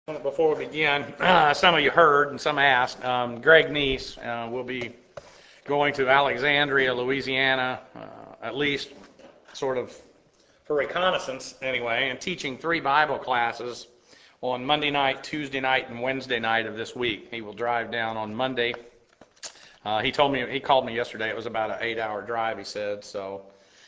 Before we begin, some of you heard and some asked, Greg Neese will be going to Alexandria, Louisiana, at least sort of for reconnaissance anyway, and teaching 3 Bible classes on Monday night, Tuesday night, and Wednesday night of this week. He will drive down on Monday. He called me yesterday. It was about an 8-hour drive, he said. So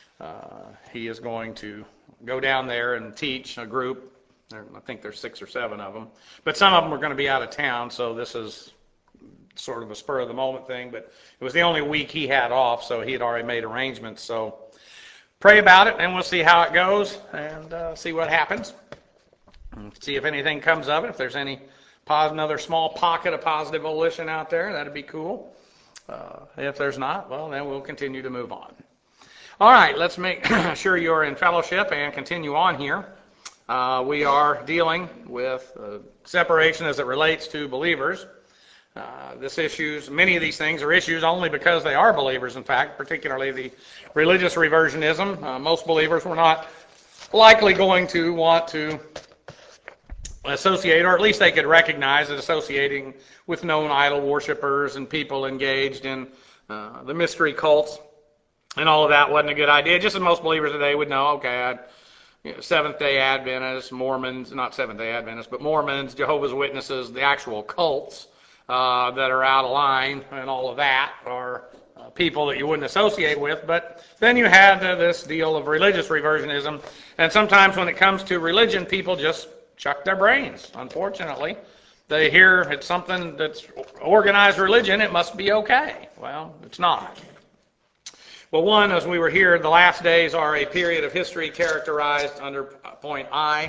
he is going to go down there and teach a group. I think there's 6 or 7 of them. But some of them are going to be out of town, so this is sort of a spur of the moment thing. But it was the only week he had off, so he had already made arrangements. So pray about it, and we'll see how it goes and see what happens. And see if anything comes of it. If there's another small pocket of positive volition out there, that'd be cool. If there's not, well, then we'll continue to move on. All right, let's make sure you're in fellowship and continue on here. We are dealing with separation as it relates to believers. Many of these things are issues only because they are believers, in fact, particularly the religious reversionism. Most believers were not likely going to want to associate, or at least they could recognize that associating with known idol worshipers and people engaged in the mystery cults and all of that wasn't a good idea. Just as most believers today would know, okay, Seventh-day Adventists, Mormons, not Seventh-day Adventists, but Mormons, Jehovah's Witnesses, the actual cults that are out of line and all of that are people that you wouldn't associate with. But then you have this deal of religious reversionism, and sometimes when it comes to religion, people just chuck their brains, unfortunately. They hear it's something that's organized religion, it must be okay. Well, it's not. Well, one, as we were here, the last days are a period of history characterized under point I.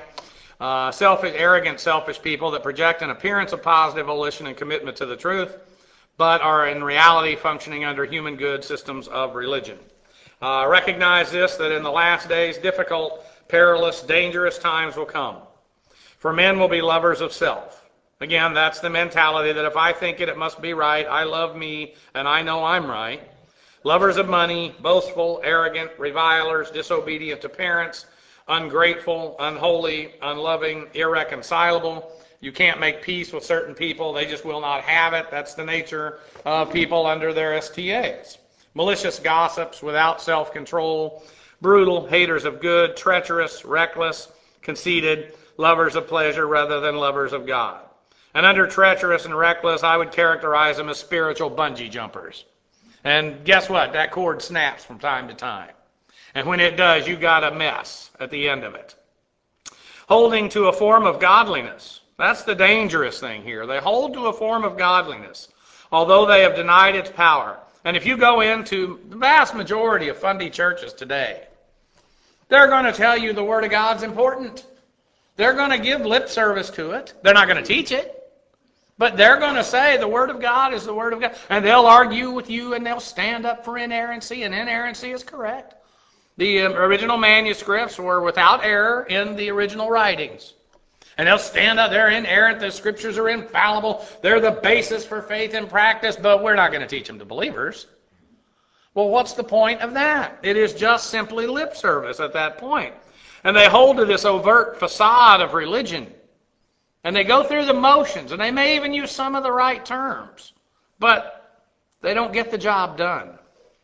Arrogant, selfish people that project an appearance of positive volition and commitment to the truth, but are in reality functioning under human good systems of religion. Recognize this, that in the last days, difficult, perilous, dangerous times will come. For men will be lovers of self. Again, that's the mentality that if I think it, it must be right. I love me, and I know I'm right. Lovers of money, boastful, arrogant, revilers, disobedient to parents, ungrateful, unholy, unloving, irreconcilable. You can't make peace with certain people. They just will not have it. That's the nature of people under their STAs. Malicious gossips without self-control, brutal, haters of good, treacherous, reckless, conceited, lovers of pleasure rather than lovers of God. And under treacherous and reckless, I would characterize them as spiritual bungee jumpers. And guess what? That cord snaps from time to time. And when it does, you got a mess at the end of it. Holding to a form of godliness. That's the dangerous thing here. They hold to a form of godliness, although they have denied its power. And if you go into the vast majority of fundy churches today, they're going to tell you the Word of God's important. They're going to give lip service to it. They're not going to teach it. But they're going to say the Word of God is the Word of God. And they'll argue with you and they'll stand up for inerrancy, and inerrancy is correct. The original manuscripts were without error in the original writings. And they'll stand up, they're inerrant, the Scriptures are infallible, they're the basis for faith and practice, but we're not going to teach them to believers. Well, what's the point of that? It is just simply lip service at that point. And they hold to this overt facade of religion. And they go through the motions, and they may even use some of the right terms, but they don't get the job done.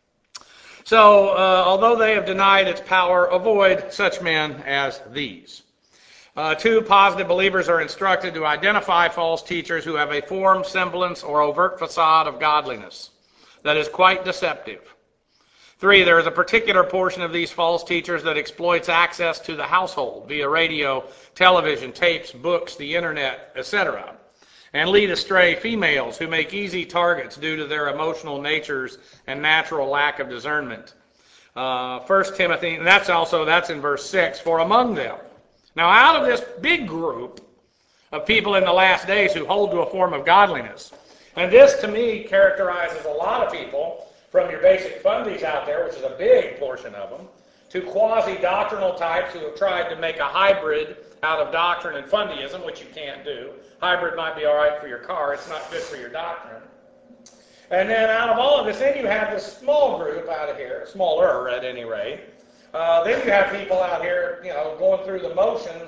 So, although they have denied its power, avoid such men as these. 2, positive believers are instructed to identify false teachers who have a form, semblance, or overt facade of godliness that is quite deceptive. 3, there is a particular portion of these false teachers that exploits access to the household via radio, television, tapes, books, the internet, etc., and lead astray females who make easy targets due to their emotional natures and natural lack of discernment. 1 Timothy, and that's in verse 6, for among them. Now out of this big group of people in the last days who hold to a form of godliness, and this to me characterizes a lot of people from your basic fundies out there, which is a big portion of them, to quasi-doctrinal types who have tried to make a hybrid out of doctrine and fundyism, which you can't do. Hybrid might be all right for your car. It's not good for your doctrine. And then out of all of this, then you have this small group out of here, smaller at any rate. Then you have people out here, going through the motions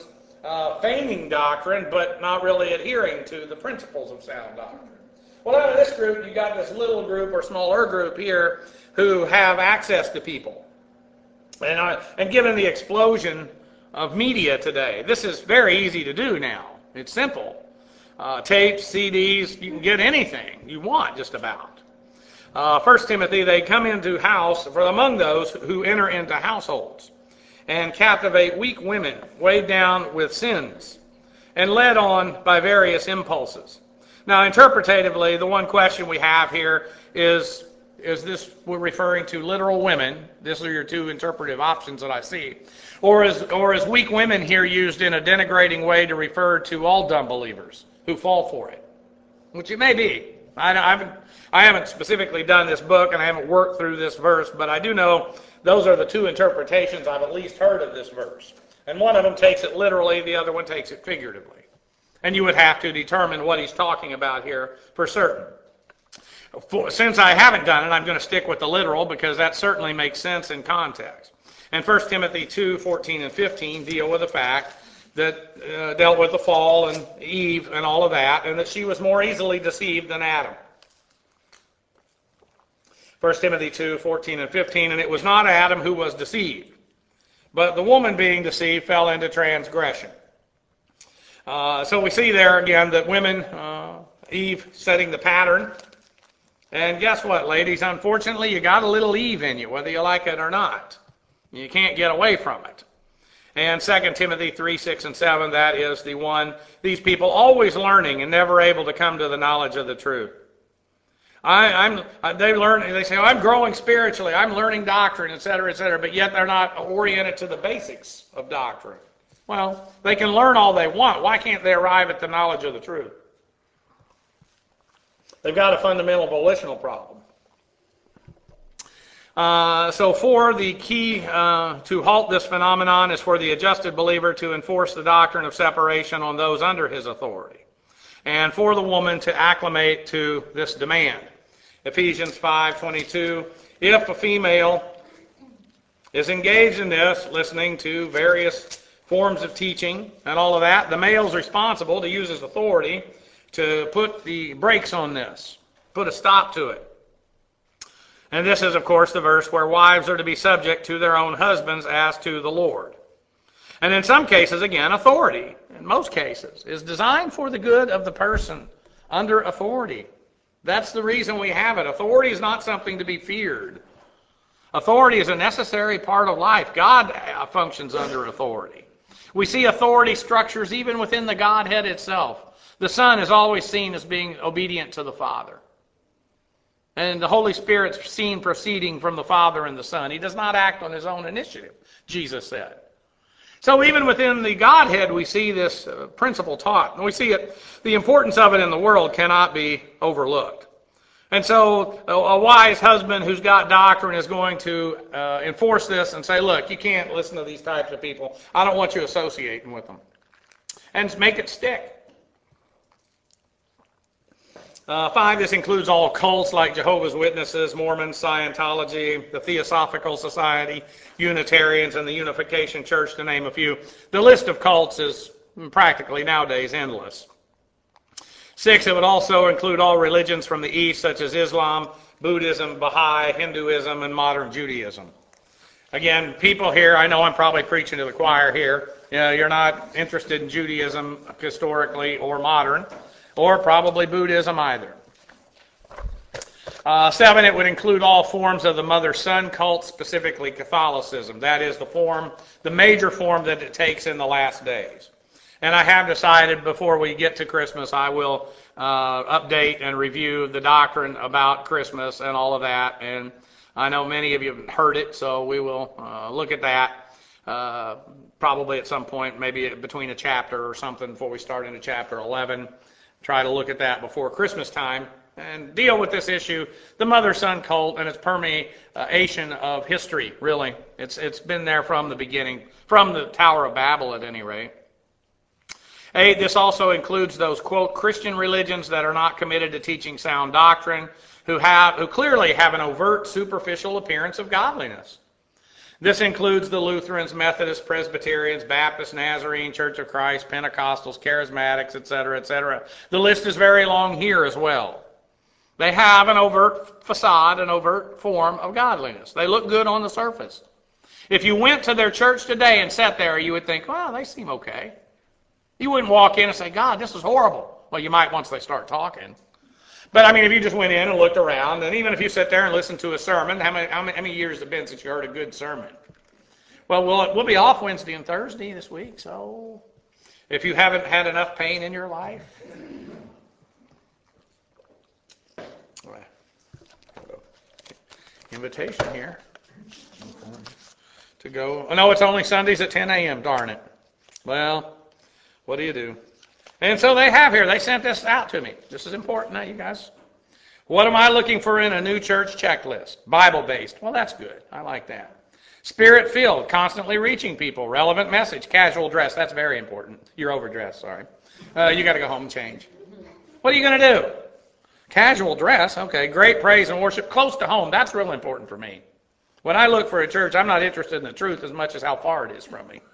feigning doctrine, but not really adhering to the principles of sound doctrine. Well, out of this group, you got this little group or smaller group here who have access to people. And given the explosion of media today, this is very easy to do now. It's simple. Tapes, CDs, you can get anything you want just about. 1 Timothy, they come into house, for among those who enter into households, and captivate weak women, weighed down with sins, and led on by various impulses. Now, interpretatively, the one question we have here is this we're referring to literal women? These are your two interpretive options that I see. Or is weak women here used in a denigrating way to refer to all dumb believers who fall for it? Which it may be. I haven't specifically done this book, and I haven't worked through this verse, but I do know those are the two interpretations I've at least heard of this verse. And one of them takes it literally, the other one takes it figuratively. And you would have to determine what he's talking about here for certain. Since I haven't done it, I'm going to stick with the literal because that certainly makes sense in context. And 1 Timothy 2:14 and 15 deal with the fact that dealt with the fall and Eve and all of that, and that she was more easily deceived than Adam. 1 Timothy 2:14 and 15, and it was not Adam who was deceived, but the woman being deceived fell into transgression. So we see there again that women, Eve setting the pattern. And guess what, ladies? Unfortunately, you got a little Eve in you, whether you like it or not. You can't get away from it. And 2 Timothy 3:6 and 7, that is the one, these people always learning and never able to come to the knowledge of the truth. They say, oh, I'm growing spiritually, I'm learning doctrine, etc., but yet they're not oriented to the basics of doctrine. Well, they can learn all they want. Why can't they arrive at the knowledge of the truth? They've got a fundamental volitional problem. So the key to halt this phenomenon is for the adjusted believer to enforce the doctrine of separation on those under his authority, and for the woman to acclimate to this demand. Ephesians 5:22, if a female is engaged in this, listening to various forms of teaching and all of that, the male's responsible to use his authority to put the brakes on this, put a stop to it. And this is, of course, the verse where wives are to be subject to their own husbands as to the Lord. And in some cases, again, authority, in most cases, is designed for the good of the person under authority. That's the reason we have it. Authority is not something to be feared. Authority is a necessary part of life. God functions under authority. We see authority structures even within the Godhead itself. The Son is always seen as being obedient to the Father. And the Holy Spirit's seen proceeding from the Father and the Son. He does not act on his own initiative, Jesus said. So even within the Godhead, we see this principle taught. And we see it, the importance of it in the world cannot be overlooked. And so a wise husband who's got doctrine is going to enforce this and say, look, you can't listen to these types of people. I don't want you associating with them. And make it stick. 5, this includes all cults like Jehovah's Witnesses, Mormons, Scientology, the Theosophical Society, Unitarians, and the Unification Church, to name a few. The list of cults is practically nowadays endless. 6, it would also include all religions from the East, such as Islam, Buddhism, Baha'i, Hinduism, and modern Judaism. Again, people here, I know I'm probably preaching to the choir here. You're not interested in Judaism historically or modern, or probably Buddhism either. 7, it would include all forms of the mother-son cult, specifically Catholicism. That is the major form that it takes in the last days. And I have decided before we get to Christmas, I will update and review the doctrine about Christmas and all of that. And I know many of you have heard it, so we will look at that probably at some point, maybe between a chapter or something before we start into chapter 11. Try to look at that before Christmas time and deal with this issue, the mother-son cult and its permeation of history, really. It's been there from the beginning, from the Tower of Babel at any rate. 8, this also includes those, quote, Christian religions that are not committed to teaching sound doctrine, who clearly have an overt, superficial appearance of godliness. This includes the Lutherans, Methodists, Presbyterians, Baptists, Nazarene, Church of Christ, Pentecostals, Charismatics, etc., etc. The list is very long here as well. They have an overt facade, an overt form of godliness. They look good on the surface. If you went to their church today and sat there, you would think, well, they seem okay. You wouldn't walk in and say, God, this is horrible. Well, you might once they start talking. But, I mean, if you just went in and looked around, and even if you sit there and listened to a sermon, how many years have it been since you heard a good sermon? Well, we'll be off Wednesday and Thursday this week, so if you haven't had enough pain in your life. Invitation here to go. Oh, no, it's only Sundays at 10 a.m., darn it. Well, what do you do? And so they have here. They sent this out to me. This is important now, you guys. What am I looking for in a new church checklist? Bible-based. Well, that's good. I like that. Spirit-filled, constantly reaching people. Relevant message. Casual dress. That's very important. You're overdressed, sorry. You got to go home and change. What are you going to do? Casual dress. Okay. Great praise and worship. Close to home. That's real important for me. When I look for a church, I'm not interested in the truth as much as how far it is from me.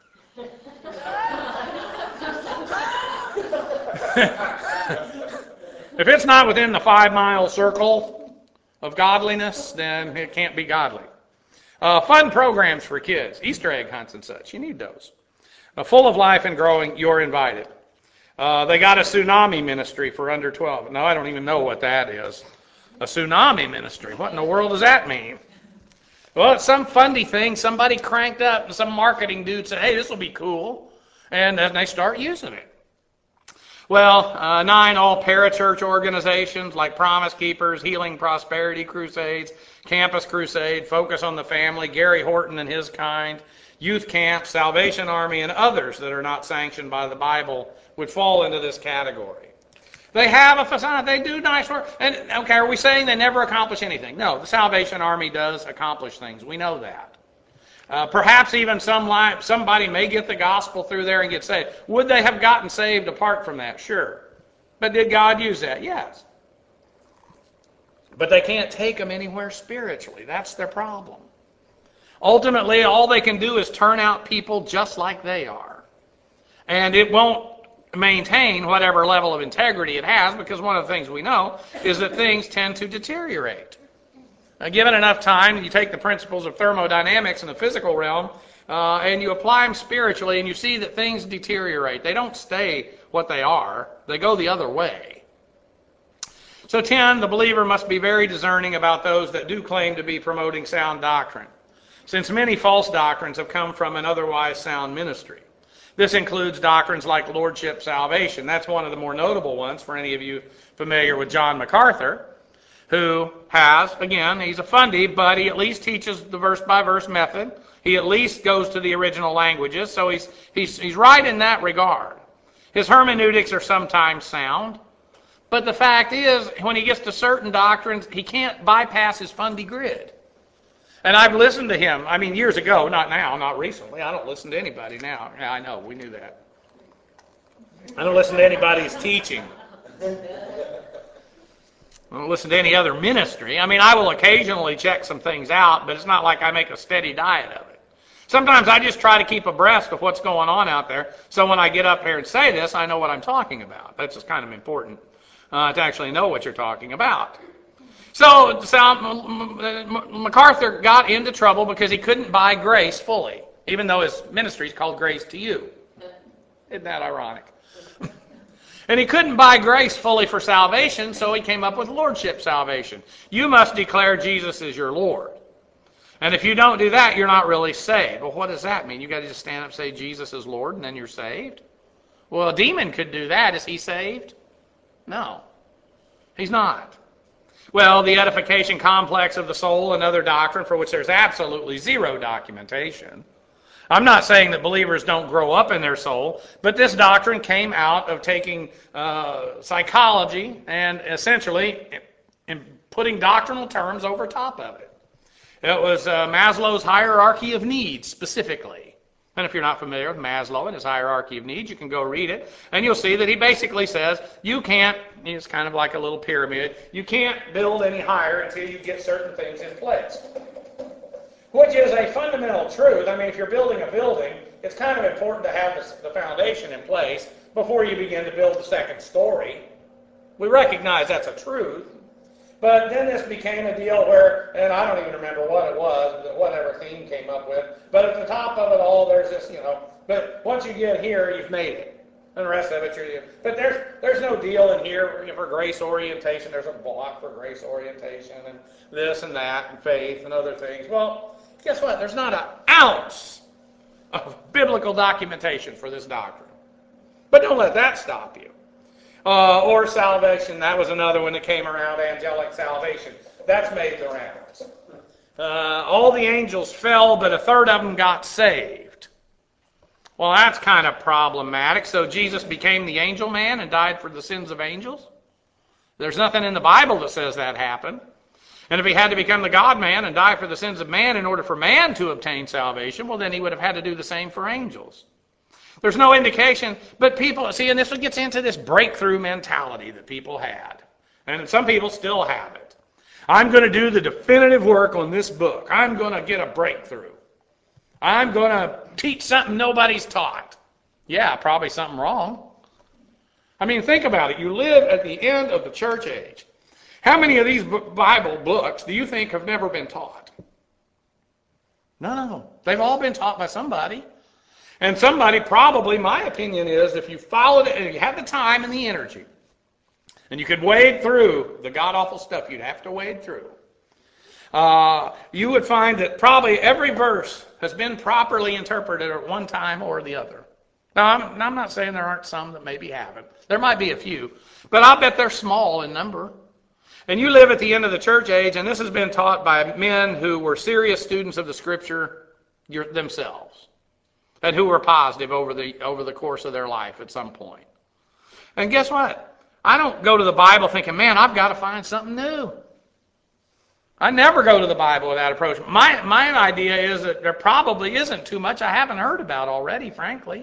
If it's not within the 5-mile circle of godliness, then it can't be godly. Fun programs for kids, Easter egg hunts and such. You need those. Full of life and growing, you're invited. They got a tsunami ministry for under 12. No, I don't even know what that is. A tsunami ministry. What in the world does that mean? Well, it's some fundy thing somebody cranked up, and some marketing dude said, hey, this will be cool. And then they start using it. Well, 9 all parachurch organizations like Promise Keepers, Healing Prosperity Crusades, Campus Crusade, Focus on the Family, Gary Horton and his kind, youth camps, Salvation Army, and others that are not sanctioned by the Bible would fall into this category. They have a facade. They do nice work. And okay, are we saying they never accomplish anything? No, the Salvation Army does accomplish things. We know that. Perhaps even somebody may get the gospel through there and get saved. Would they have gotten saved apart from that? Sure. But did God use that? Yes. But they can't take them anywhere spiritually. That's their problem. Ultimately, all they can do is turn out people just like they are. And it won't maintain whatever level of integrity it has, because one of the things we know is that things tend to deteriorate. Given enough time, you take the principles of thermodynamics in the physical realm and you apply them spiritually, and you see that things deteriorate. They don't stay what they are. They go the other way. So 10, the believer must be very discerning about those that do claim to be promoting sound doctrine, since many false doctrines have come from an otherwise sound ministry. This includes doctrines like lordship salvation. That's one of the more notable ones for any of you familiar with John MacArthur, who has, again, he's a fundy, but he at least teaches the verse-by-verse method. He at least goes to the original languages, so he's right in that regard. His hermeneutics are sometimes sound, but the fact is, when he gets to certain doctrines, he can't bypass his fundy grid. And I've listened to him, years ago, not now, not recently. I don't listen to anybody now. Yeah, I know, we knew that. I don't listen to anybody's teaching. I don't listen to any other ministry. I will occasionally check some things out, but it's not like I make a steady diet of it. Sometimes I just try to keep abreast of what's going on out there, so when I get up here and say this, I know what I'm talking about. That's just kind of important to actually know what you're talking about. So MacArthur got into trouble because he couldn't buy grace fully, even though his ministry is called Grace to You. Isn't that ironic? And he couldn't buy grace fully for salvation, so he came up with lordship salvation. You must declare Jesus is your Lord. And if you don't do that, you're not really saved. Well, what does that mean? You got to just stand up and say Jesus is Lord, and then you're saved? Well, a demon could do that. Is he saved? No. He's not. Well, the edification complex of the soul, another doctrine for which there's absolutely zero documentation. I'm not saying that believers don't grow up in their soul, but this doctrine came out of taking psychology and essentially putting doctrinal terms over top of it. It was Maslow's hierarchy of needs specifically. And if you're not familiar with Maslow and his hierarchy of needs, you can go read it, and you'll see that he basically says you can't, it's kind of like a little pyramid, you can't build any higher until you get certain things in place. which is a fundamental truth. I mean, if you're building a building, it's kind of important to have the foundation in place before you begin to build the second story. We recognize that's a truth. But then this became a deal where, and I don't even remember what it was, whatever theme came up with, but at the top of it all, there's this, but once you get here, you've made it. And the rest of it, but there's no deal in here for grace orientation. There's a block for grace orientation and this and that and faith and other things. Well, guess what? There's not an ounce of biblical documentation for this doctrine. But don't let that stop you. Or salvation, that was another one that came around, angelic salvation. That's made the rounds. All the angels fell, but a third of them got saved. Well, that's kind of problematic. So Jesus became the angel man and died for the sins of angels? There's nothing in the Bible that says that happened. And if he had to become the God man and die for the sins of man in order for man to obtain salvation, well, then he would have had to do the same for angels. There's no indication, but people, see, and this gets into this breakthrough mentality that people had. And some people still have it. I'm going to do the definitive work on this book. I'm going to get a breakthrough. I'm going to teach something nobody's taught. Yeah, probably something wrong. I mean, think about it. You live at the end of the church age. How many of these Bible books do you think have never been taught? No. They've all been taught by somebody. And somebody, probably, my opinion is, if you followed it and you had the time and the energy, and you could wade through the god-awful stuff you'd have to wade through, you would find that probably every verse has been properly interpreted at one time or the other. Now, I'm not saying there aren't some that maybe haven't. There might be a few, but I'll bet they're small in number. And you live at the end of the church age, and this has been taught by men who were serious students of the Scripture themselves, and who were positive over the course of their life at some point. And guess what? I don't go to the Bible thinking, man, I've got to find something new. I never go to the Bible with that approach. My idea is that there probably isn't too much I haven't heard about already, frankly.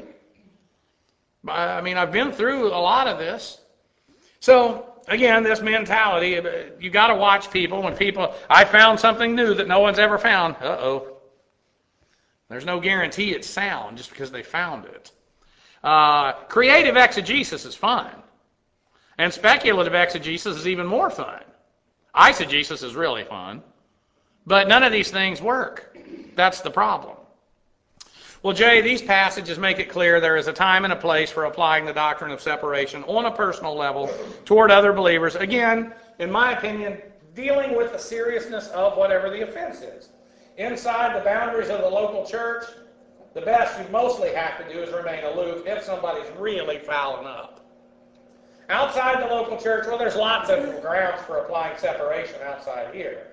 I mean, I've been through a lot of this. So, again, this mentality, you got to watch people. When I found something new that no one's ever found. Uh-oh. There's no guarantee it's sound just because they found it. Creative exegesis is fun. And speculative exegesis is even more fun. Eisegesis is really fun. But none of these things work. That's the problem. Well, Jay, these passages make it clear there is a time and a place for applying the doctrine of separation on a personal level toward other believers. Again, in my opinion, dealing with the seriousness of whatever the offense is. Inside the boundaries of the local church, the best you mostly have to do is remain aloof if somebody's really fouling up. Outside the local church, well, there's lots of grounds for applying separation outside here.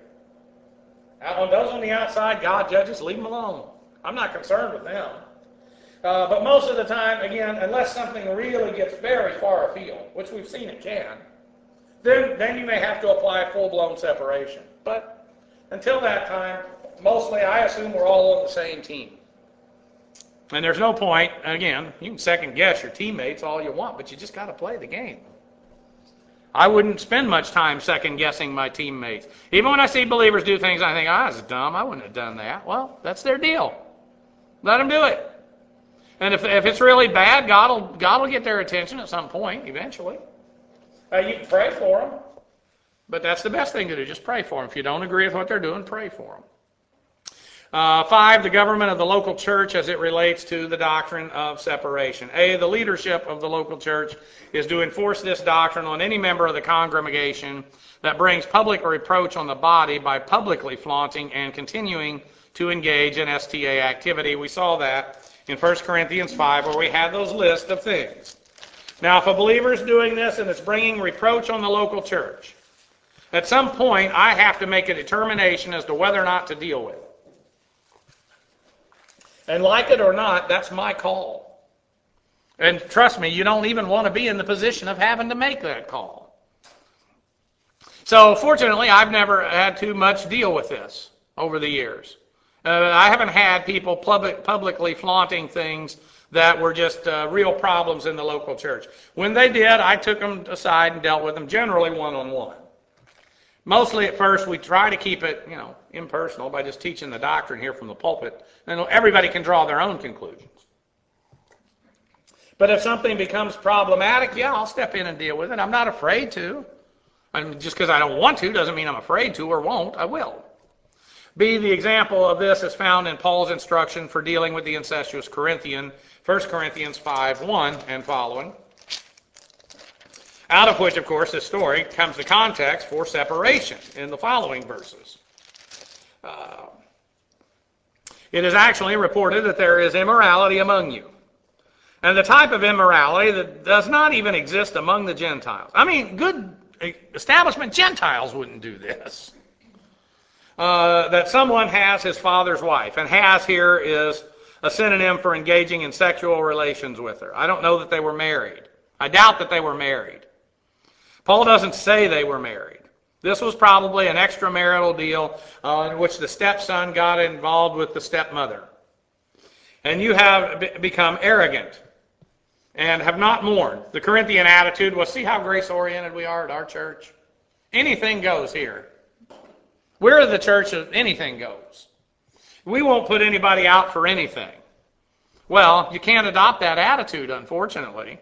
Those on the outside, God judges, leave them alone. I'm not concerned with them. But most of the time, again, unless something really gets very far afield, which we've seen it can, then you may have to apply full-blown separation. But until that time, mostly I assume we're all on the same team. And there's no point, again, you can second guess your teammates all you want, but you just got to play the game. I wouldn't spend much time second guessing my teammates. Even when I see believers do things, I think, that's dumb, I wouldn't have done that. Well, that's their deal. Let them do it. And if it's really bad, God will get their attention at some point, eventually. You can pray for them. But that's the best thing to do, just pray for them. If you don't agree with what they're doing, pray for them. 5, the government of the local church as it relates to the doctrine of separation. A, the leadership of the local church is to enforce this doctrine on any member of the congregation that brings public reproach on the body by publicly flaunting and continuing to engage in STA activity. We saw that in 1 Corinthians 5 where we had those lists of things. Now, if a believer is doing this and it's bringing reproach on the local church, at some point I have to make a determination as to whether or not to deal with it. And like it or not, that's my call. And trust me, you don't even want to be in the position of having to make that call. So fortunately, I've never had too much deal with this over the years. I haven't had people publicly flaunting things that were just real problems in the local church. When they did, I took them aside and dealt with them, generally one-on-one. Mostly at first we try to keep it, impersonal by just teaching the doctrine here from the pulpit, and everybody can draw their own conclusions. But if something becomes problematic, I'll step in and deal with it. I'm not afraid to. Just because I don't want to doesn't mean I'm afraid to or won't. I will. B, the example of this is found in Paul's instruction for dealing with the incestuous Corinthian, 1 Corinthians 5:1 and following. Out of which, of course, this story comes the context for separation in the following verses. It is actually reported that there is immorality among you. And the type of immorality that does not even exist among the Gentiles. I mean, good establishment Gentiles wouldn't do this. That someone has his father's wife, and has here is a synonym for engaging in sexual relations with her. I don't know that they were married. I doubt that they were married. Paul doesn't say they were married. This was probably an extramarital deal in which the stepson got involved with the stepmother. And you have become arrogant and have not mourned. The Corinthian attitude was, see how grace-oriented we are at our church? Anything goes here. We're the church of anything goes. We won't put anybody out for anything. Well, you can't adopt that attitude, unfortunately.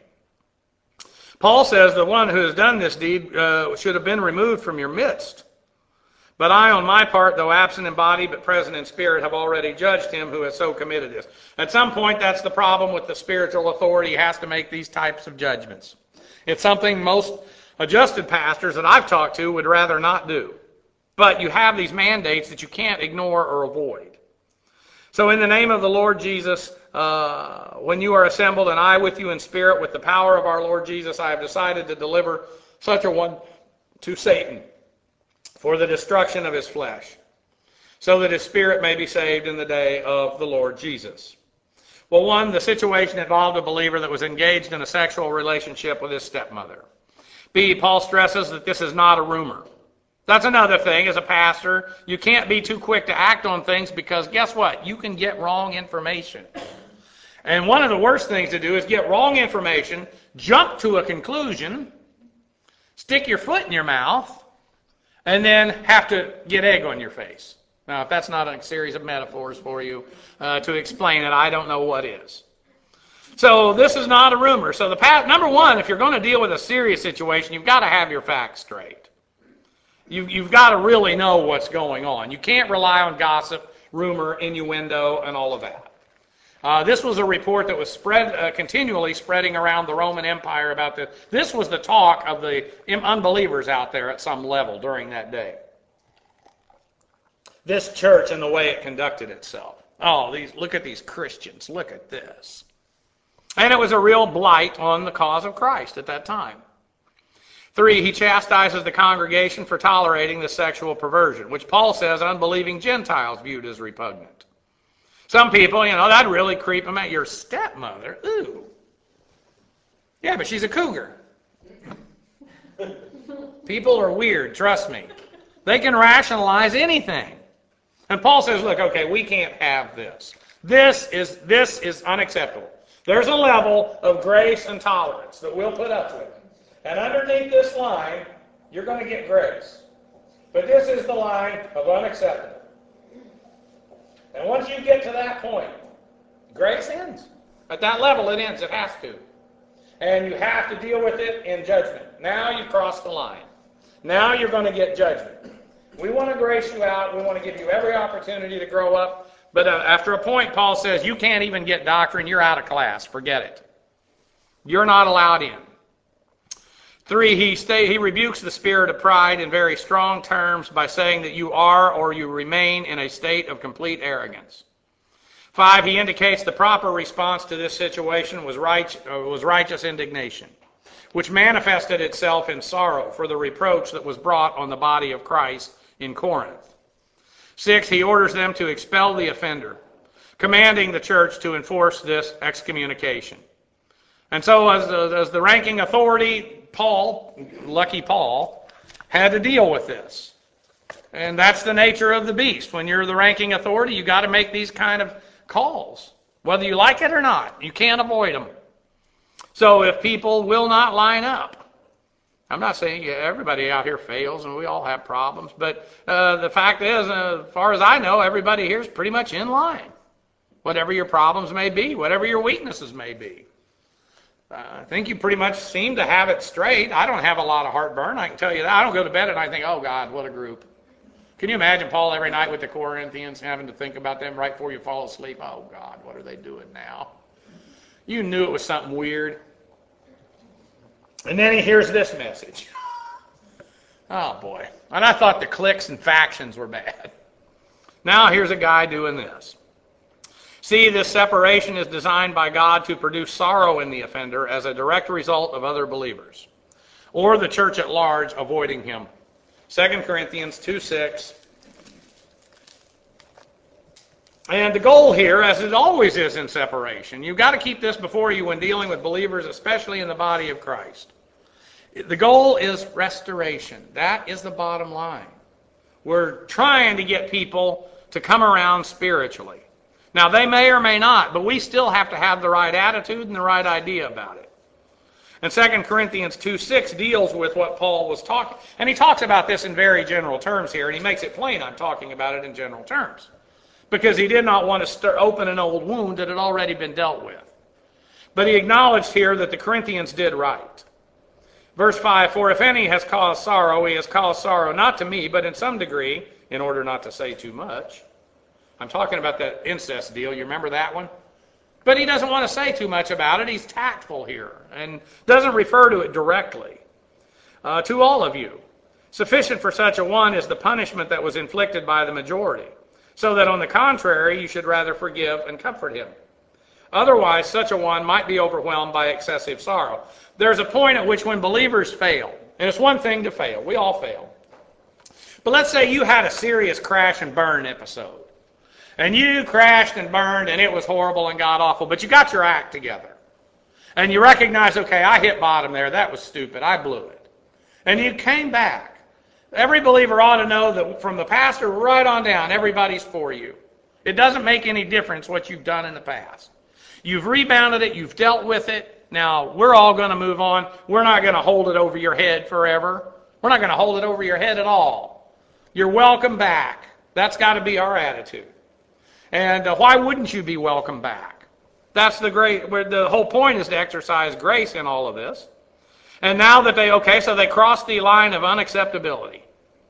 Paul says the one who has done this deed should have been removed from your midst. But I, on my part, though absent in body but present in spirit, have already judged him who has so committed this. At some point, that's the problem with the spiritual authority. He has to make these types of judgments. It's something most adjusted pastors that I've talked to would rather not do. But you have these mandates that you can't ignore or avoid. So in the name of the Lord Jesus, when you are assembled, and I with you in spirit, with the power of our Lord Jesus, I have decided to deliver such a one to Satan for the destruction of his flesh, so that his spirit may be saved in the day of the Lord Jesus. Well, one, the situation involved a believer that was engaged in a sexual relationship with his stepmother. B, Paul stresses that this is not a rumor. That's another thing. As a pastor, you can't be too quick to act on things because guess what? You can get wrong information. And one of the worst things to do is get wrong information, jump to a conclusion, stick your foot in your mouth, and then have to get egg on your face. Now, if that's not a series of metaphors for you to explain it, I don't know what is. So this is not a rumor. So number one, if you're going to deal with a serious situation, you've got to have your facts straight. You've got to really know what's going on. You can't rely on gossip, rumor, innuendo, and all of that. This was a report that was continually spreading around the Roman Empire about this. This was the talk of the unbelievers out there at some level during that day. This church and the way it conducted itself. Oh, look at these Christians. Look at this. And it was a real blight on the cause of Christ at that time. 3, he chastises the congregation for tolerating the sexual perversion, which Paul says unbelieving Gentiles viewed as repugnant. Some people, that'd really creep them out. Your stepmother? Ooh. Yeah, but she's a cougar. People are weird, trust me. They can rationalize anything. And Paul says, look, okay, we can't have this. This is unacceptable. There's a level of grace and tolerance that we'll put up with. And underneath this line, you're going to get grace. But this is the line of unacceptable. And once you get to that point, grace ends. At that level, it ends. It has to. And you have to deal with it in judgment. Now you cross the line. Now you're going to get judgment. We want to grace you out. We want to give you every opportunity to grow up. But after a point, Paul says, you can't even get doctrine. You're out of class. Forget it. You're not allowed in. 3, he rebukes the spirit of pride in very strong terms by saying that you are or you remain in a state of complete arrogance. 5, he indicates the proper response to this situation was righteous indignation, which manifested itself in sorrow for the reproach that was brought on the body of Christ in Corinth. 6, he orders them to expel the offender, commanding the church to enforce this excommunication. And so as the ranking authority, Paul, lucky Paul, had to deal with this. And that's the nature of the beast. When you're the ranking authority, you got to make these kind of calls, whether you like it or not. You can't avoid them. So if people will not line up, I'm not saying everybody out here fails and we all have problems, but the fact is, as far as I know, everybody here is pretty much in line. Whatever your problems may be, whatever your weaknesses may be. I think you pretty much seem to have it straight. I don't have a lot of heartburn, I can tell you that. I don't go to bed and I think, oh God, what a group. Can you imagine Paul every night with the Corinthians having to think about them right before you fall asleep? Oh God, what are they doing now? You knew it was something weird. And then he hears this message. Oh boy. And I thought the cliques and factions were bad. Now here's a guy doing this. See, this separation is designed by God to produce sorrow in the offender as a direct result of other believers, or the church at large avoiding him. 2 Corinthians 2:6. And the goal here, as it always is in separation, you've got to keep this before you when dealing with believers, especially in the body of Christ. The goal is restoration. That is the bottom line. We're trying to get people to come around spiritually. Now, they may or may not, but we still have to have the right attitude and the right idea about it. And 2 Corinthians 2:6 deals with what Paul was talking. And he talks about this in very general terms here, and he makes it plain I'm talking about it in general terms. Because he did not want to open an old wound that had already been dealt with. But he acknowledged here that the Corinthians did right. Verse 5, for if any has caused sorrow, he has caused sorrow not to me, but in some degree, in order not to say too much. I'm talking about that incest deal. You remember that one? But he doesn't want to say too much about it. He's tactful here and doesn't refer to it directly. To all of you, sufficient for such a one is the punishment that was inflicted by the majority, so that on the contrary, you should rather forgive and comfort him. Otherwise, such a one might be overwhelmed by excessive sorrow. There's a point at which when believers fail, and it's one thing to fail. We all fail. But let's say you had a serious crash and burn episode. And you crashed and burned, and it was horrible and god-awful, but you got your act together. And you recognize, okay, I hit bottom there. That was stupid. I blew it. And you came back. Every believer ought to know that from the pastor right on down, everybody's for you. It doesn't make any difference what you've done in the past. You've rebounded it. You've dealt with it. Now, we're all going to move on. We're not going to hold it over your head forever. We're not going to hold it over your head at all. You're welcome back. That's got to be our attitude. And why wouldn't you be welcome back? That's the whole point is to exercise grace in all of this. And now that so they crossed the line of unacceptability.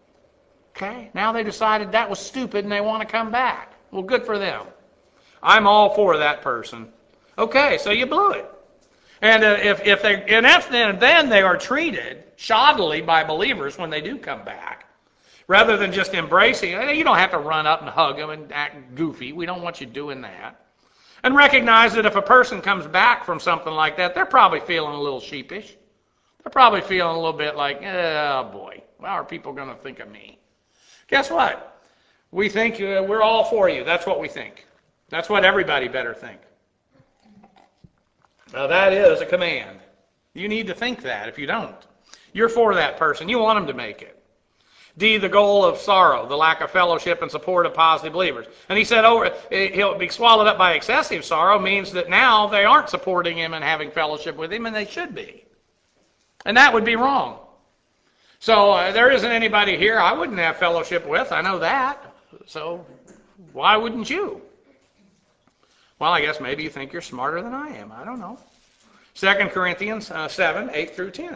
Okay, now they decided that was stupid and they want to come back. Well, good for them. I'm all for that person. Okay, so you blew it. And then they are treated shoddily by believers when they do come back. Rather than just embracing it, you don't have to run up and hug them and act goofy. We don't want you doing that. And recognize that if a person comes back from something like that, they're probably feeling a little sheepish. They're probably feeling a little bit like, oh boy, how are people going to think of me? Guess what? We think we're all for you. That's what we think. That's what everybody better think. Now that is a command. You need to think that. If you don't, you're for that person. You want them to make it. D, the goal of sorrow, the lack of fellowship and support of positive believers. And he said he'll be swallowed up by excessive sorrow means that now they aren't supporting him and having fellowship with him, and they should be. And that would be wrong. So there isn't anybody here I wouldn't have fellowship with. I know that. So why wouldn't you? Well, I guess maybe you think you're smarter than I am. I don't know. 2 Corinthians 7, 8 through 10.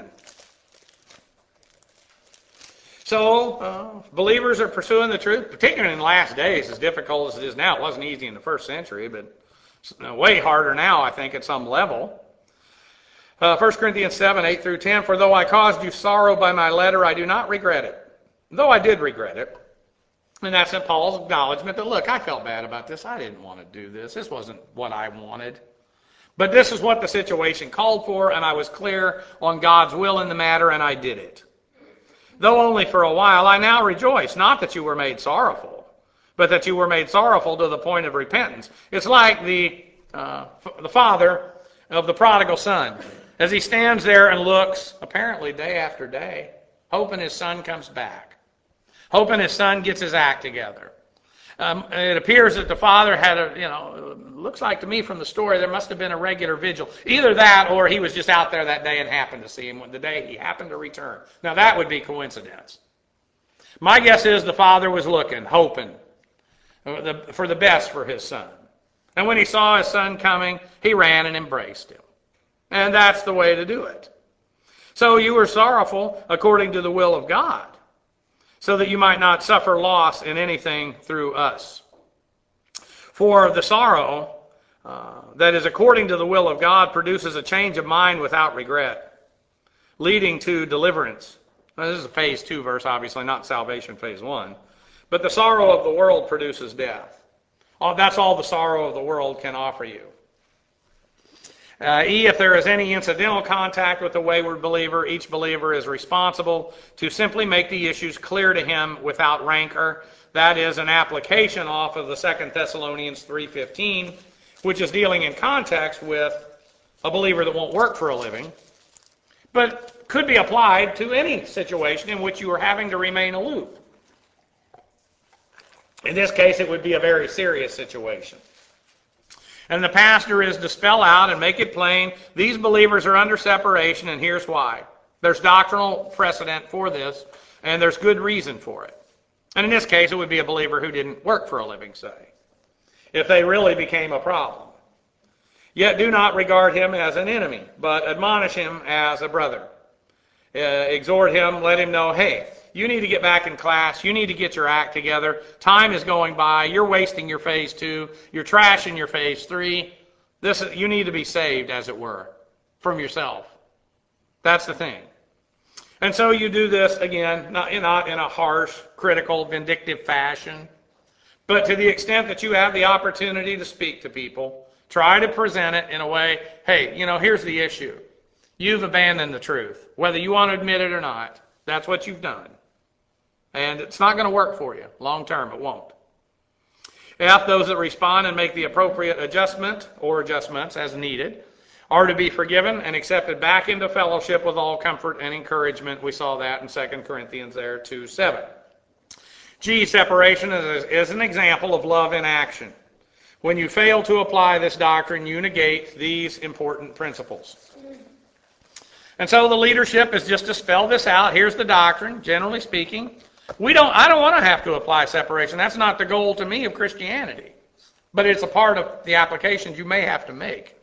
So, believers are pursuing the truth, particularly in the last days, as difficult as it is now. It wasn't easy in the first century, but it's way harder now, I think, at some level. 1 Corinthians 7, 8 through 10, for though I caused you sorrow by my letter, I do not regret it. Though I did regret it. And that's in Paul's acknowledgement that, look, I felt bad about this. I didn't want to do this. This wasn't what I wanted. But this is what the situation called for, and I was clear on God's will in the matter, and I did it. Though only for a while, I now rejoice, not that you were made sorrowful, but that you were made sorrowful to the point of repentance. It's like the father of the prodigal son, as he stands there and looks, apparently day after day, hoping his son comes back, hoping his son gets his act together. It appears that the father had looks like to me from the story there must have been a regular vigil. Either that or he was just out there that day and happened to see him the day he happened to return. Now that would be coincidence. My guess is the father was looking, hoping for the best for his son. And when he saw his son coming, he ran and embraced him. And that's the way to do it. So you were sorrowful according to the will of God, so that you might not suffer loss in anything through us. For the sorrow that is according to the will of God produces a change of mind without regret, leading to deliverance. Now, this is a phase 2 verse, obviously, not salvation phase 1. But the sorrow of the world produces death. That's all the sorrow of the world can offer you. If there is any incidental contact with the wayward believer, each believer is responsible to simply make the issues clear to him without rancor. That is an application off of the 2 Thessalonians 3:15, which is dealing in context with a believer that won't work for a living, but could be applied to any situation in which you are having to remain aloof. In this case, it would be a very serious situation. And the pastor is to spell out and make it plain, these believers are under separation, and here's why. There's doctrinal precedent for this, and there's good reason for it. And in this case, it would be a believer who didn't work for a living, say, if they really became a problem. Yet do not regard him as an enemy, but admonish him as a brother. Exhort him, let him know, hey, you need to get back in class. You need to get your act together. Time is going by. You're wasting your phase 2. You're trashing your phase 3. You need to be saved, as it were, from yourself. That's the thing. And so you do this, again, not in a harsh, critical, vindictive fashion, but to the extent that you have the opportunity to speak to people, try to present it in a way, hey, here's the issue. You've abandoned the truth. Whether you want to admit it or not, that's what you've done. And it's not going to work for you. Long term, it won't. If those that respond and make the appropriate adjustment or adjustments as needed are to be forgiven and accepted back into fellowship with all comfort and encouragement. We saw that in 2 Corinthians there, 2:7. G, separation is an example of love in action. When you fail to apply this doctrine, you negate these important principles. And so the leadership is just to spell this out. Here's the doctrine, generally speaking. I don't want to have to apply separation. That's not the goal to me of Christianity. But it's a part of the applications you may have to make.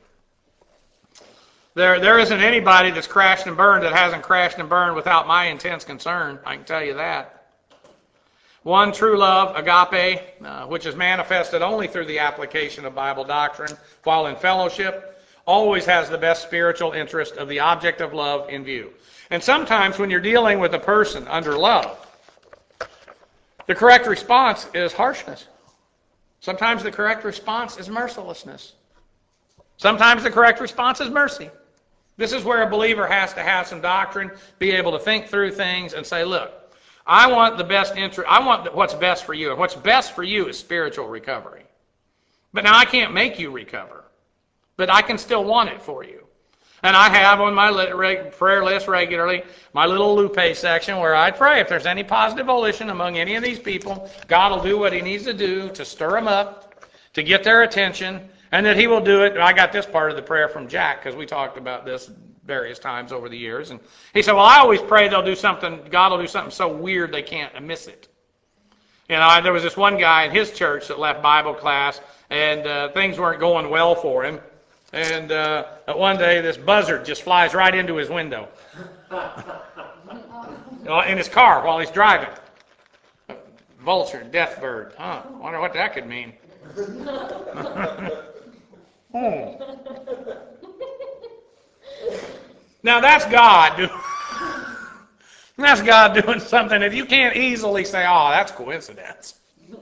There isn't anybody that's crashed and burned that hasn't crashed and burned without my intense concern. I can tell you that. One, true love, agape, which is manifested only through the application of Bible doctrine while in fellowship, always has the best spiritual interest of the object of love in view. And sometimes when you're dealing with a person under love, the correct response is harshness. Sometimes the correct response is mercilessness. Sometimes the correct response is mercy. This is where a believer has to have some doctrine, be able to think through things and say, look, I want the best interest. I want what's best for you. And what's best for you is spiritual recovery. But now I can't make you recover. But I can still want it for you. And I have on my prayer list regularly my little Lupe section where I pray if there's any positive volition among any of these people, God will do what he needs to do to stir them up, to get their attention, and that he will do it. And I got this part of the prayer from Jack because we talked about this various times over the years. And he said, well, I always pray God will do something so weird they can't miss it. There was this one guy in his church that left Bible class and things weren't going well for him. And one day, this buzzard just flies right into his window in his car while he's driving. Vulture, death bird. Wonder what that could mean. Now that's God. That's God doing something that you can't easily say, that's coincidence.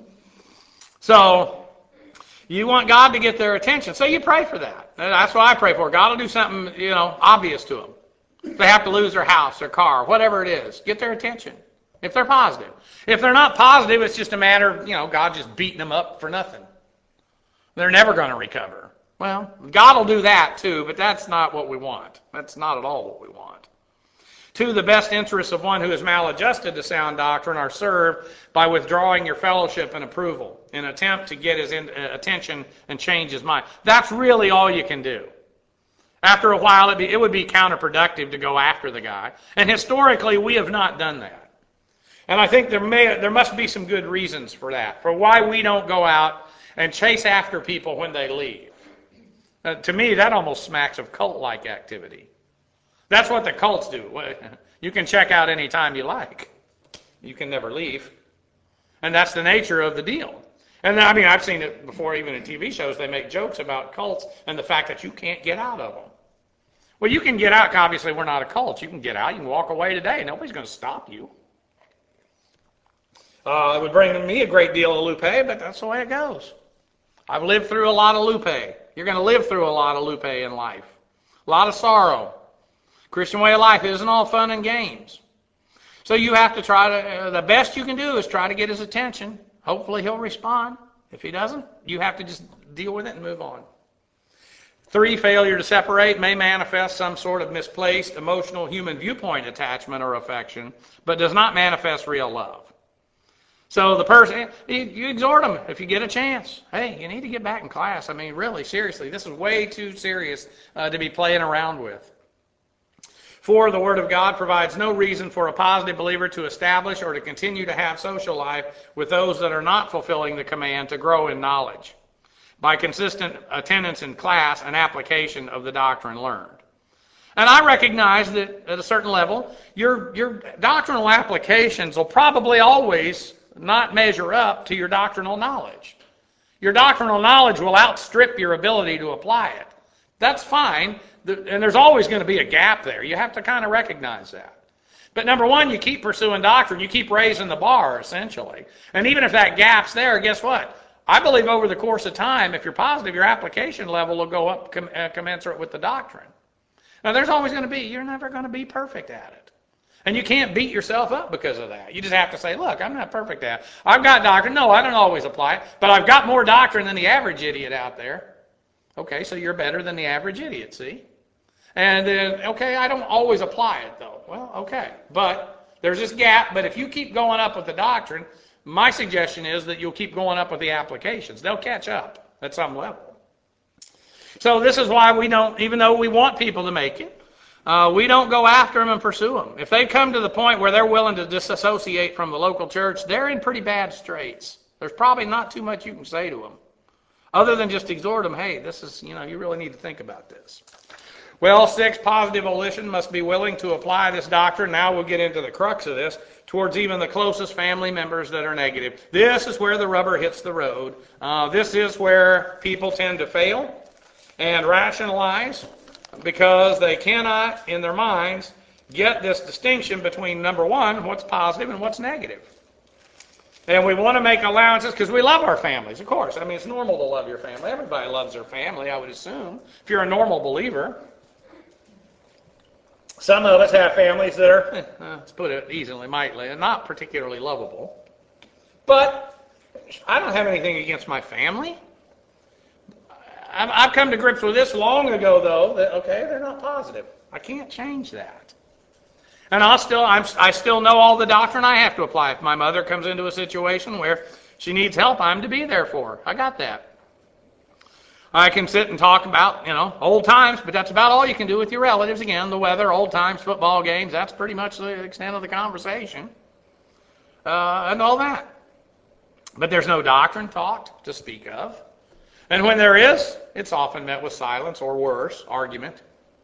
So you want God to get their attention, so you pray for that. That's what I pray for. God will do something, obvious to them. If they have to lose their house, their car, whatever it is, get their attention. If they're positive. If they're not positive, it's just a matter of, God just beating them up for nothing. They're never going to recover. Well, God will do that too, but that's not what we want. That's not at all what we want. 2, the best interests of one who is maladjusted to sound doctrine are served by withdrawing your fellowship and approval in an attempt to get his attention and change his mind. That's really all you can do. After a while, it would be counterproductive to go after the guy. And historically, we have not done that. And I think there must be some good reasons for that, for why we don't go out and chase after people when they leave. To me, that almost smacks of cult-like activity. That's what the cults do. You can check out any time you like. You can never leave. And that's the nature of the deal. And I mean, I've seen it before, even in TV shows. They make jokes about cults and the fact that you can't get out of them. Well, you can get out. Obviously, we're not a cult. You can get out. You can walk away today. Nobody's going to stop you. It would bring me a great deal of lupe, but that's the way it goes. I've lived through a lot of lupe. You're going to live through a lot of lupe in life. A lot of sorrow. Christian way of life isn't all fun and games. So you have to try to, the best you can do is try to get his attention. Hopefully he'll respond. If he doesn't, you have to just deal with it and move on. 3, failure to separate may manifest some sort of misplaced emotional human viewpoint attachment or affection, but does not manifest real love. So the person, you exhort them if you get a chance. Hey, you need to get back in class. I mean, really, seriously, this is way too serious to be playing around with. 4, the Word of God provides no reason for a positive believer to establish or to continue to have social life with those that are not fulfilling the command to grow in knowledge by consistent attendance in class and application of the doctrine learned. And I recognize that at a certain level, your doctrinal applications will probably always not measure up to your doctrinal knowledge. Your doctrinal knowledge will outstrip your ability to apply it. That's fine, and there's always going to be a gap there. You have to kind of recognize that. But number one, you keep pursuing doctrine. You keep raising the bar, essentially. And even if that gap's there, guess what? I believe over the course of time, if you're positive, your application level will go up commensurate with the doctrine. Now, there's always going to be, you're never going to be perfect at it. And you can't beat yourself up because of that. You just have to say, look, I'm not perfect at it. I've got doctrine. No, I don't always apply it, but I've got more doctrine than the average idiot out there. Okay, so you're better than the average idiot, see? And then, okay, I don't always apply it, though. Well, okay, but there's this gap, but if you keep going up with the doctrine, my suggestion is that you'll keep going up with the applications. They'll catch up at some level. So this is why we don't, even though we want people to make it, we don't go after them and pursue them. If they come to the point where they're willing to disassociate from the local church, they're in pretty bad straits. There's probably not too much you can say to them, other than just exhort them, hey, this is, you really need to think about this. Well, 6, positive volition must be willing to apply this doctrine. Now we'll get into the crux of this, towards even the closest family members that are negative. This is where the rubber hits the road. This is where people tend to fail and rationalize because they cannot, in their minds, get this distinction between, number one, what's positive and what's negative. And we want to make allowances because we love our families, of course. I mean, it's normal to love your family. Everybody loves their family, I would assume, if you're a normal believer. Some of us have families that are, let's put it easily, mightily, not particularly lovable. But I don't have anything against my family. I've come to grips with this long ago, though, that, okay, they're not positive. I can't change that. And I still know all the doctrine I have to apply. If my mother comes into a situation where she needs help, I'm to be there for her. I got that. I can sit and talk about, old times, but that's about all you can do with your relatives. Again, the weather, old times, football games, that's pretty much the extent of the conversation. And all that. But there's no doctrine taught to speak of. And when there is, it's often met with silence or worse, argument.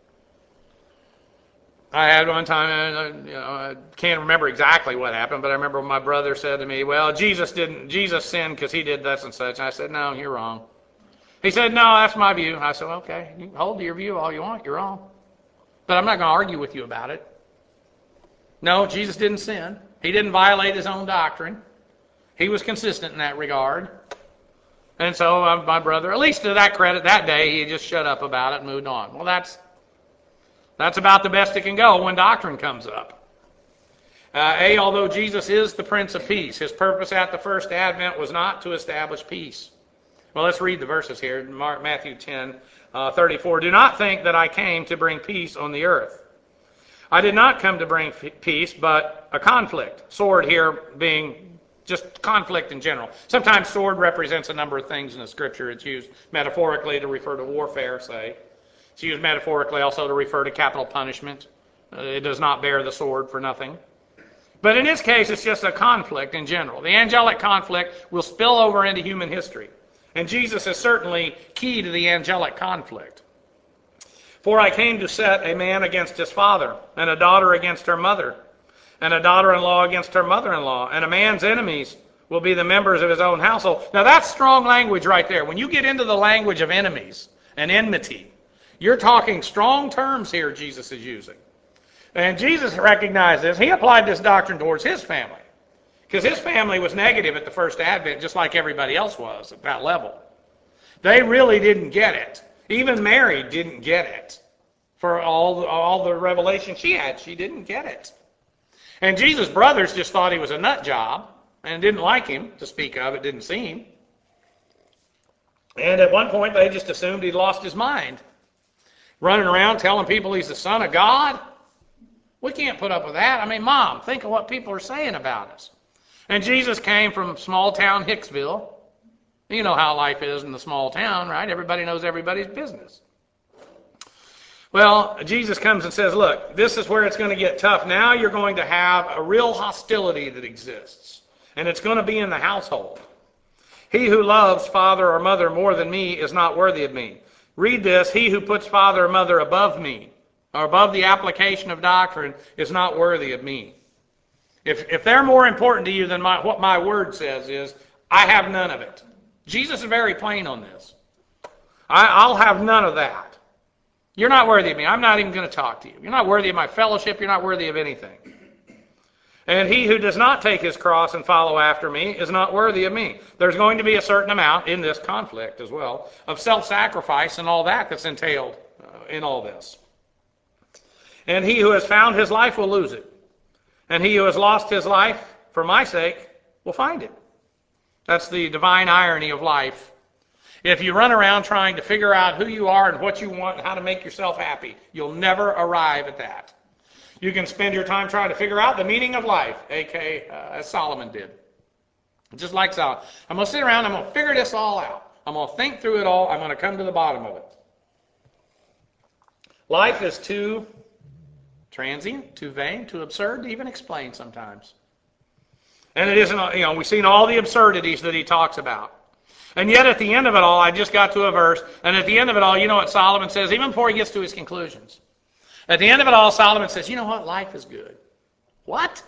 I had one time, I can't remember exactly what happened, but I remember my brother said to me, well, Jesus sinned because he did this and such. And I said, no, you're wrong. He said, no, that's my view. I said, okay, you can hold to your view all you want. You're wrong. But I'm not going to argue with you about it. No, Jesus didn't sin. He didn't violate his own doctrine. He was consistent in that regard. And so my brother, at least to that credit, that day, he just shut up about it and moved on. Well, that's about the best it can go when doctrine comes up. Although Jesus is the Prince of Peace, his purpose at the first advent was not to establish peace. Well, let's read the verses here. Matthew 10:34. Do not think that I came to bring peace on the earth. I did not come to bring peace, but a conflict. Sword here being just conflict in general. Sometimes sword represents a number of things in the Scripture. It's used metaphorically to refer to warfare, say. It's used metaphorically also to refer to capital punishment. It does not bear the sword for nothing. But in this case, it's just a conflict in general. The angelic conflict will spill over into human history. And Jesus is certainly key to the angelic conflict. For I came to set a man against his father, and a daughter against her mother, and a daughter-in-law against her mother-in-law, and a man's enemies will be the members of his own household. Now that's strong language right there. When you get into the language of enemies and enmity, you're talking strong terms here Jesus is using. And Jesus recognized this. He applied this doctrine towards his family, because his family was negative at the first advent, just like everybody else was at that level. They really didn't get it. Even Mary didn't get it. For all the revelation she had, she didn't get it. And Jesus' brothers just thought he was a nut job and didn't like him, to speak of, it didn't seem. And at one point, they just assumed he'd lost his mind, running around telling people he's the Son of God. We can't put up with that. I mean, Mom, think of what people are saying about us. And Jesus came from small town Hicksville. You know how life is in the small town, right? Everybody knows everybody's business. Well, Jesus comes and says, look, this is where it's going to get tough. Now you're going to have a real hostility that exists, and it's going to be in the household. He who loves father or mother more than me is not worthy of me. Read this, he who puts father or mother above me, or above the application of doctrine, is not worthy of me. If they're more important to you than what my word says is, I have none of it. Jesus is very plain on this. I'll have none of that. You're not worthy of me. I'm not even going to talk to you. You're not worthy of my fellowship. You're not worthy of anything. And he who does not take his cross and follow after me is not worthy of me. There's going to be a certain amount in this conflict as well of self-sacrifice and all that's entailed in all this. And he who has found his life will lose it. And he who has lost his life for my sake will find it. That's the divine irony of life. If you run around trying to figure out who you are and what you want and how to make yourself happy, you'll never arrive at that. You can spend your time trying to figure out the meaning of life, a.k.a. As Solomon did. Just like Solomon. I'm going to sit around, I'm going to figure this all out. I'm going to think through it all, I'm going to come to the bottom of it. Life is too transient, too vain, too absurd to even explain sometimes. And it isn't, we've seen all the absurdities that he talks about. And yet at the end of it all, I just got to a verse, and at the end of it all, you know what Solomon says, even before he gets to his conclusions. At the end of it all, Solomon says, you know what, life is good. What?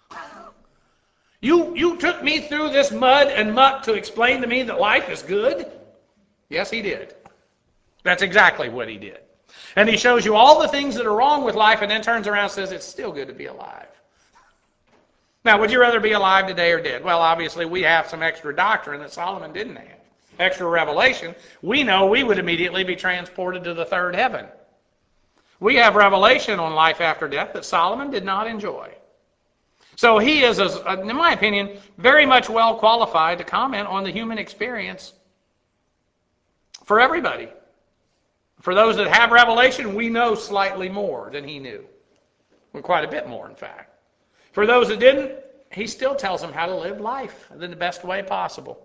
You took me through this mud and muck to explain to me that life is good? Yes, he did. That's exactly what he did. And he shows you all the things that are wrong with life and then turns around and says, it's still good to be alive. Now, would you rather be alive today or dead? Well, obviously, we have some extra doctrine that Solomon didn't have. Extra revelation. We know we would immediately be transported to the third heaven. We have revelation on life after death that Solomon did not enjoy. So he is, in my opinion, very much well qualified to comment on the human experience for everybody. For those that have revelation, we know slightly more than he knew. Well, quite a bit more, in fact. For those that didn't, he still tells them how to live life in the best way possible.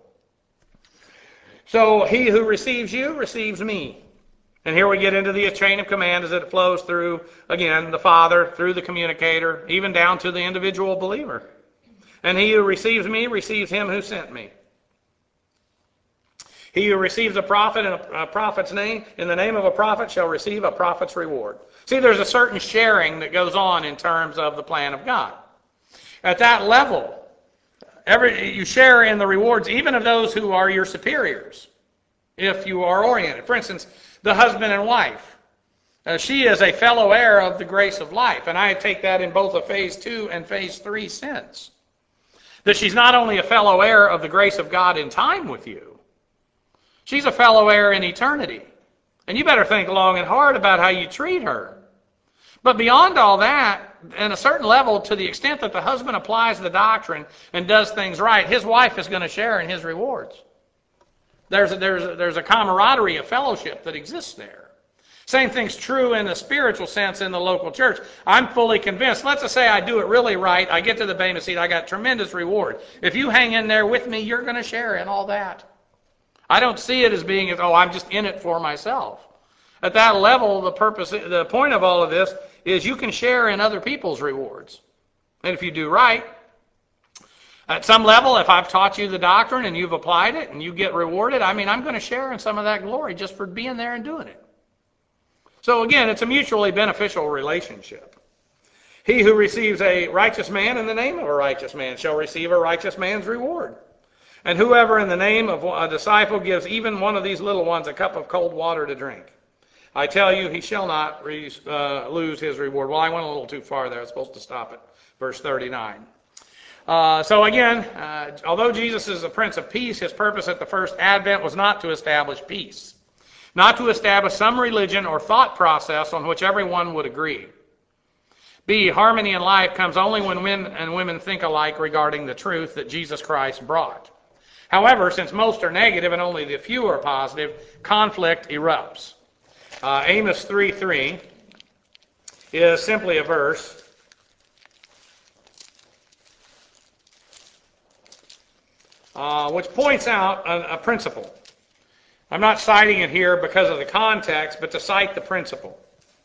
So he who receives you receives me. And here we get into the chain of command as it flows through, again, the Father, through the communicator, even down to the individual believer. And he who receives me receives him who sent me. He who receives a prophet in a prophet's name, in the name of a prophet, shall receive a prophet's reward. See, there's a certain sharing that goes on in terms of the plan of God. At that level, you share in the rewards even of those who are your superiors, if you are oriented. For instance, the husband and wife. She is a fellow heir of the grace of life, and I take that in both a phase 2 and phase 3 sense. That she's not only a fellow heir of the grace of God in time with you, she's a fellow heir in eternity. And you better think long and hard about how you treat her. But beyond all that, at a certain level, to the extent that the husband applies the doctrine and does things right, his wife is going to share in his rewards. There's a camaraderie, a fellowship that exists there. Same thing's true in the spiritual sense in the local church. I'm fully convinced. Let's just say I do it really right. I get to the Bema seat. I got tremendous reward. If you hang in there with me, you're going to share in all that. I don't see it as being, I'm just in it for myself. At that level, the point of all of this is you can share in other people's rewards. And if you do right, at some level, if I've taught you the doctrine and you've applied it and you get rewarded, I'm going to share in some of that glory just for being there and doing it. So again, it's a mutually beneficial relationship. He who receives a righteous man in the name of a righteous man shall receive a righteous man's reward. And whoever in the name of a disciple gives even one of these little ones a cup of cold water to drink, I tell you, he shall not lose his reward. Well, I went a little too far there. I was supposed to stop at verse 39. So again, although Jesus is the Prince of Peace, his purpose at the first advent was not to establish peace, not to establish some religion or thought process on which everyone would agree. B, harmony in life comes only when men and women think alike regarding the truth that Jesus Christ brought. However, since most are negative and only the few are positive, conflict erupts. Amos 3:3 is simply a verse which points out a principle. I'm not citing it here because of the context, but to cite the principle.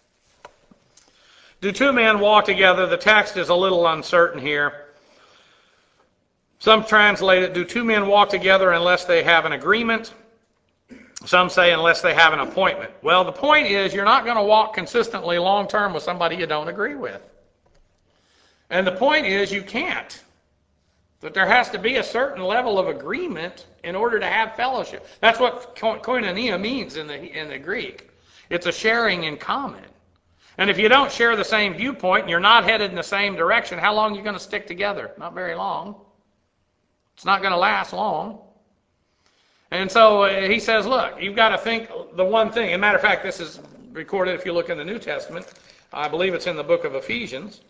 Do two men walk together? The text is a little uncertain here. Some translate it, do two men walk together unless they have an agreement? Some say unless they have an appointment. Well, the point is you're not going to walk consistently long term with somebody you don't agree with. And the point is you can't. That there has to be a certain level of agreement in order to have fellowship. That's what koinonia means in the Greek. It's a sharing in common. And if you don't share the same viewpoint and you're not headed in the same direction, how long are you going to stick together? Not very long. It's not going to last long. And so he says, look, you've got to think the one thing. As a matter of fact, this is recorded if you look in the New Testament. I believe it's in the book of Ephesians.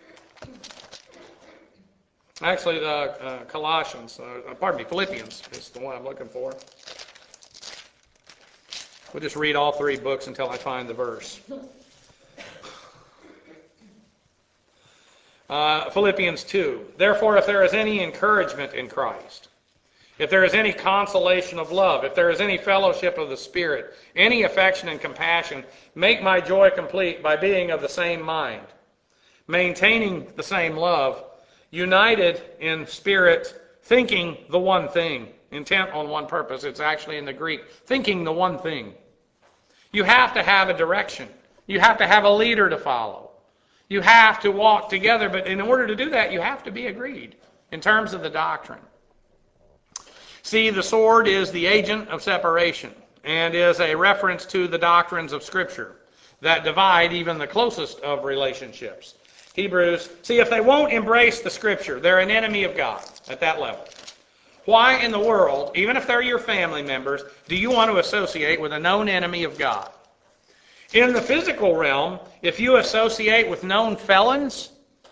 Actually, Philippians is the one I'm looking for. We'll just read all three books until I find the verse. Philippians 2. Therefore, if there is any encouragement in Christ, if there is any consolation of love, if there is any fellowship of the Spirit, any affection and compassion, make my joy complete by being of the same mind, maintaining the same love, united in spirit, thinking the one thing, intent on one purpose. It's actually in the Greek, thinking the one thing. You have to have a direction. You have to have a leader to follow. You have to walk together, but in order to do that, you have to be agreed in terms of the doctrine. See, the sword is the agent of separation and is a reference to the doctrines of Scripture that divide even the closest of relationships. Hebrews, see, if they won't embrace the Scripture, they're an enemy of God at that level. Why in the world, even if they're your family members, do you want to associate with a known enemy of God? In the physical realm, if you associate with known felons,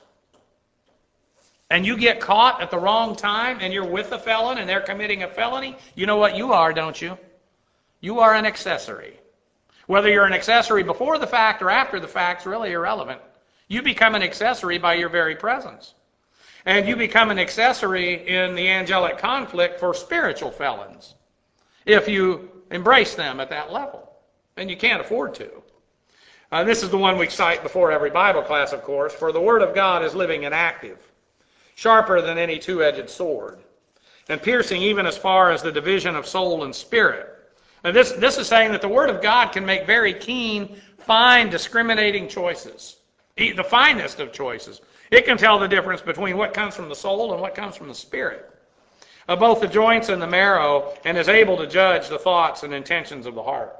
and you get caught at the wrong time, and you're with a felon, and they're committing a felony, you know what you are, don't you? You are an accessory. Whether you're an accessory before the fact or after the fact is really irrelevant. You become an accessory by your very presence. And you become an accessory in the angelic conflict for spiritual felons if you embrace them at that level. And you can't afford to. This is the one we cite before every Bible class, of course. For the Word of God is living and active, sharper than any two-edged sword, and piercing even as far as the division of soul and spirit. And this is saying that the Word of God can make very keen, fine, discriminating choices. The finest of choices. It can tell the difference between what comes from the soul and what comes from the spirit, of both the joints and the marrow, and is able to judge the thoughts and intentions of the heart.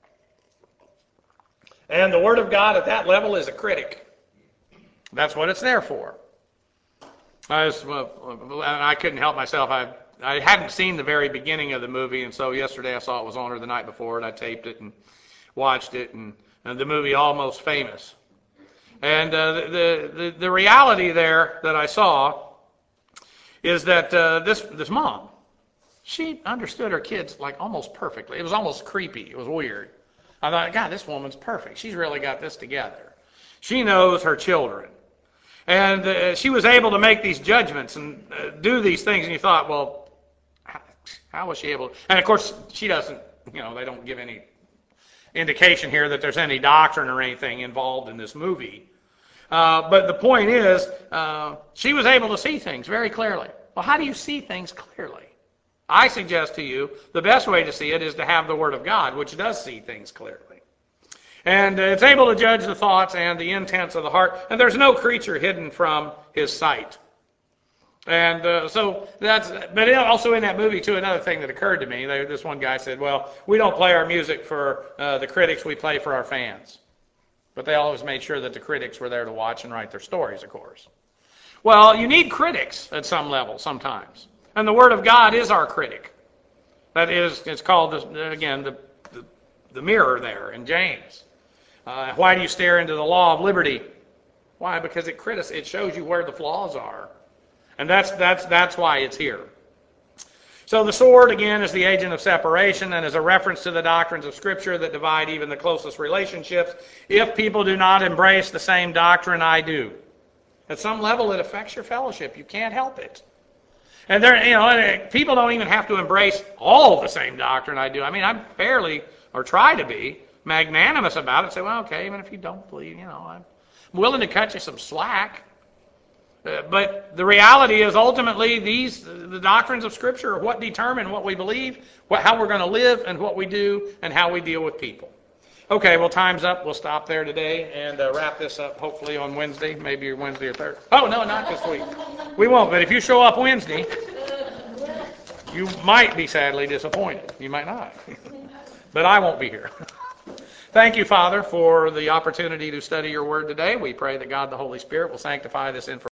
And the Word of God at that level is a critic. That's what it's there for. I couldn't help myself. I hadn't seen the very beginning of the movie, and so yesterday I saw it was on, or the night before, and I taped it and watched it, and the movie Almost Famous. And the reality there that I saw is that this mom, she understood her kids like almost perfectly. It was almost creepy. It was weird. I thought, God, this woman's perfect. She's really got this together. She knows her children. And she was able to make these judgments and do these things. And you thought, well, how was she able to? And of course, she doesn't, they don't give any indication here that there's any doctrine or anything involved in this movie. But the point is, she was able to see things very clearly. Well, how do you see things clearly? I suggest to you the best way to see it is to have the Word of God, which does see things clearly. And it's able to judge the thoughts and the intents of the heart. And there's no creature hidden from His sight. And but also in that movie, too, another thing that occurred to me, this one guy said, well, we don't play our music for the critics, we play for our fans. But they always made sure that the critics were there to watch and write their stories, of course. Well, you need critics at some level sometimes. And the Word of God is our critic. That is, it's called, again, the mirror there in James. Why do you stare into the law of liberty? Why? Because it shows you where the flaws are. And that's why it's here. So the sword, again, is the agent of separation and is a reference to the doctrines of Scripture that divide even the closest relationships. If people do not embrace the same doctrine I do, at some level it affects your fellowship. You can't help it. And people don't even have to embrace all the same doctrine I do. I mean, I'm fairly, or try to be, magnanimous about it. Say, well, okay, even if you don't believe, I'm willing to cut you some slack. But the reality is ultimately the doctrines of Scripture are what determine what we believe, how we're going to live, and what we do, and how we deal with people. Okay, well, time's up. We'll stop there today and wrap this up hopefully on Wednesday, maybe Wednesday or Thursday. Oh, no, not this week. We won't, but if you show up Wednesday, you might be sadly disappointed. You might not. But I won't be here. Thank you, Father, for the opportunity to study your word today. We pray that God the Holy Spirit will sanctify this information